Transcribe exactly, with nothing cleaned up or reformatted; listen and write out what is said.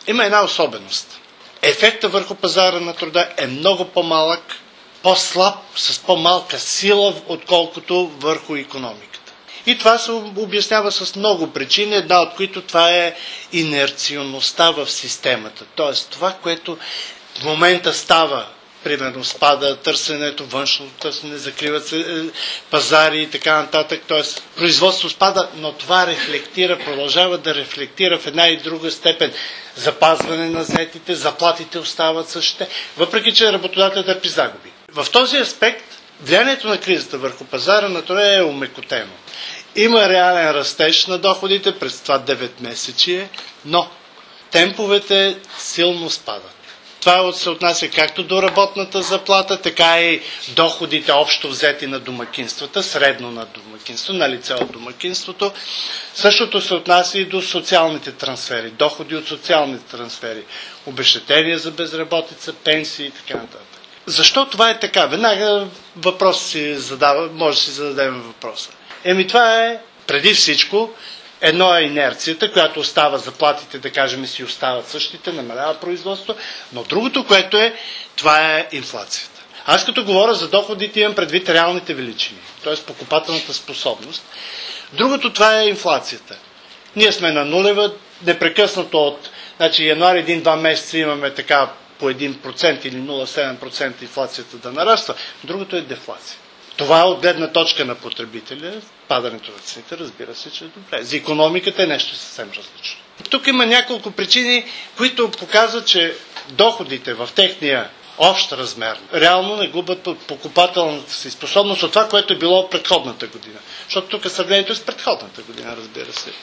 има една особеност. Ефектът върху пазара на труда е много по-малък, по-слаб, с по-малка сила, отколкото върху икономиката. И това се обяснява с много причини, една от които това е инерционността в системата. Тоест това, което в момента става, примерно спада търсенето, външното търсене, закриват се пазари и така нататък, т.е. производство спада, но това рефлектира, продължава да рефлектира в една и друга степен. Запазване на заетите, заплатите остават същите, въпреки че работодателят търпи загуби. В този аспект влиянието на кризата върху пазара на труда е омекотено. Има реален растеж на доходите през това деветмесечие, но темповете силно спадат. Това се отнася както до работната заплата, така и доходите общо взети на домакинствата, средно на домакинство, на лице от домакинството. Същото се отнася и до социалните трансфери, доходи от социалните трансфери, обезщетения за безработица, пенсии и така нататък. Защо това е така? Веднага въпрос си задава, може да си зададем въпроса. Еми това е преди всичко едно е инерцията, която остава заплатите, да кажем, си остават същите, намалява производство, но другото, което е, това е инфлацията. Аз като говоря за доходите, имам предвид реалните величини, т.е. покупателната способност. Другото, това е инфлацията. Ние сме на нулева, непрекъснато от значи, януари един-два месеца имаме така по един процент или нула цяло седем процента инфлацията да нараства. Другото е дефлация. Това от гледна точка на потребителя, падането на цените, разбира се, че е добре. За икономиката е нещо съвсем различно. Тук има няколко причини, които показват, че доходите в техния общ размер реално не губят покупателната си способност от това, което е било предходната година. Защото тук сравнението е с предходната година, разбира се.